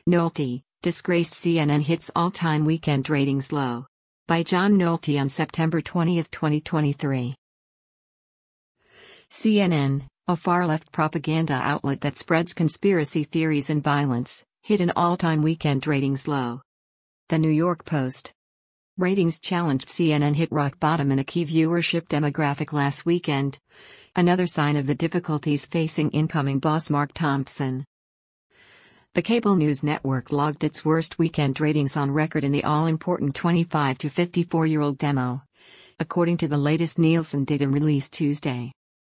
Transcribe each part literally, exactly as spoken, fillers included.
Nolte, disgraced C N N hits all-time weekend ratings low. By John Nolte on September twentieth, twenty twenty-three. C N N, a far-left propaganda outlet that spreads conspiracy theories and violence, hit an all-time weekend ratings low. The New York Post. Ratings challenged C N N hit rock bottom in a key viewership demographic last weekend. Another sign of the difficulties facing incoming boss Mark Thompson. The cable news network logged its worst weekend ratings on record in the all-important twenty-five to fifty-four-year-old demo, according to the latest Nielsen data released Tuesday.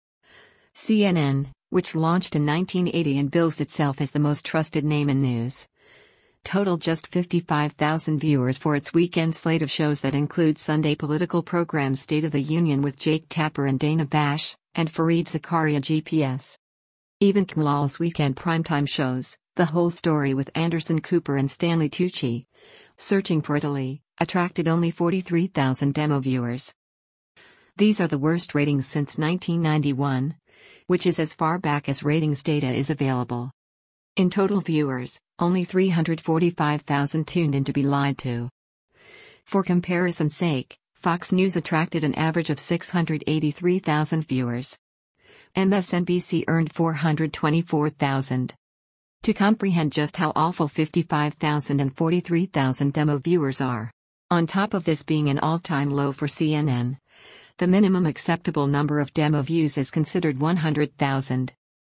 C N N, which launched in nineteen eighty and bills itself as the most trusted name in news, totaled just fifty-five thousand viewers for its weekend slate of shows that include Sunday political programs State of the Union with Jake Tapper and Dana Bash, and Fareed Zakaria G P S. Even Kimlal's weekend primetime shows, The Whole Story with Anderson Cooper and Stanley Tucci, Searching for Italy, attracted only forty-three thousand demo viewers. These are the worst ratings since nineteen ninety-one, which is as far back as ratings data is available. In total viewers, only three hundred forty-five thousand tuned in to be lied to. For comparison's sake, Fox News attracted an average of six hundred eighty-three thousand viewers. M S N B C earned four hundred twenty-four thousand. To comprehend just how awful fifty-five thousand and forty-three thousand demo viewers are, on top of this being an all-time low for C N N, the minimum acceptable number of demo views is considered one hundred thousand.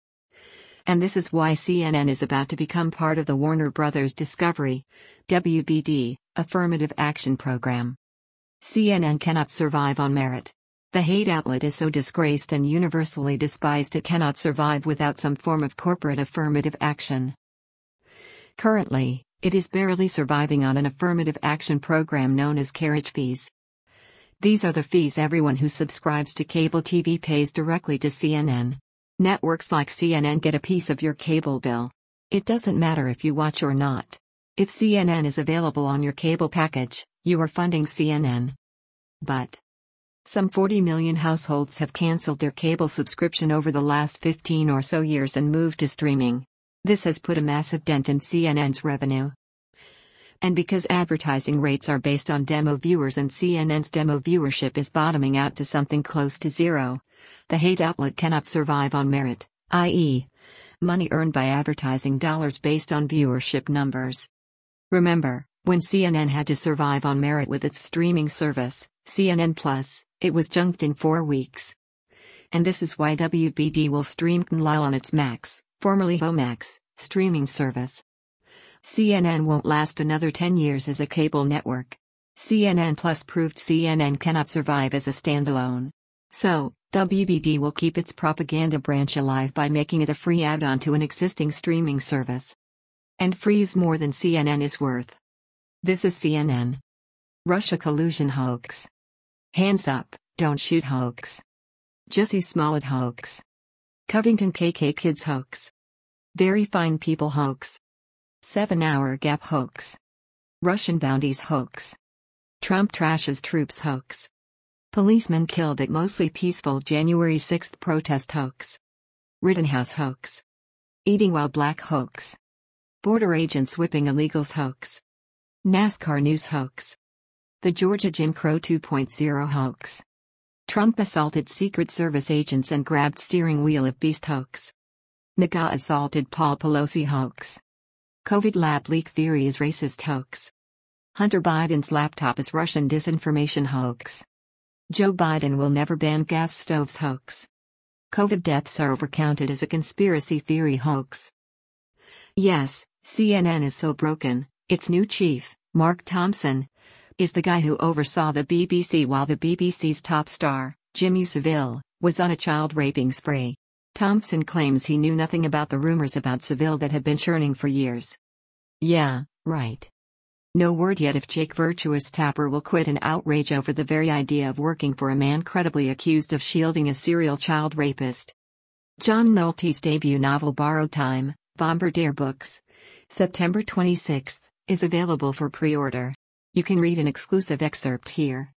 And this is why C N N is about to become part of the Warner Brothers Discovery, W B D, affirmative action program. C N N cannot survive on merit. The hate outlet is so disgraced and universally despised it cannot survive without some form of corporate affirmative action. Currently, it is barely surviving on an affirmative action program known as carriage fees. These are the fees everyone who subscribes to cable T V pays directly to C N N. Networks like C N N get a piece of your cable bill. It doesn't matter if you watch or not. If C N N is available on your cable package, you are funding C N N. But some forty million households have canceled their cable subscription over the last fifteen or so years and moved to streaming. This has put a massive dent in C N N's revenue. And because advertising rates are based on demo viewers and C N N's demo viewership is bottoming out to something close to zero, the hate outlet cannot survive on merit, that is, money earned by advertising dollars based on viewership numbers. Remember, when C N N had to survive on merit with its streaming service, C N N Plus, it was junked in four weeks. And this is why W B D will stream Kimlal on its Max, formerly Homax, streaming service. C N N won't last another ten years as a cable network. C N N Plus proved C N N cannot survive as a standalone. So, W B D will keep its propaganda branch alive by making it a free add-on to an existing streaming service. And free is more than C N N is worth. This is C N N. Russia collusion hoax. Hands up, don't shoot hoax. Jussie Smollett hoax. Covington K K Kids hoax. Very fine people hoax. Seven-hour Gap hoax. Russian bounties hoax. Trump trashes troops hoax. Policemen killed at mostly peaceful January sixth protest hoax. Rittenhouse hoax. Eating while black hoax. Border agents whipping illegals hoax. NASCAR news hoax. The Georgia Jim Crow two point oh hoax. Trump assaulted Secret Service agents and grabbed steering wheel of beast hoax. MAGA assaulted Paul Pelosi hoax. COVID lab leak theory is racist hoax. Hunter Biden's laptop is Russian disinformation hoax. Joe Biden will never ban gas stoves hoax. COVID deaths are overcounted as a conspiracy theory hoax. Yes, C N N is so broken, its new chief, Mark Thompson, is the guy who oversaw the B B C while the B B C's top star, Jimmy Savile, was on a child raping spree. Thompson claims he knew nothing about the rumors about Savile that had been churning for years. Yeah, right. No word yet if Jake Virtuous Tapper will quit in outrage over the very idea of working for a man credibly accused of shielding a serial child rapist. John Nolte's debut novel Borrowed Time, Bombardier Books, September twenty-sixth, is available for pre-order. You can read an exclusive excerpt here.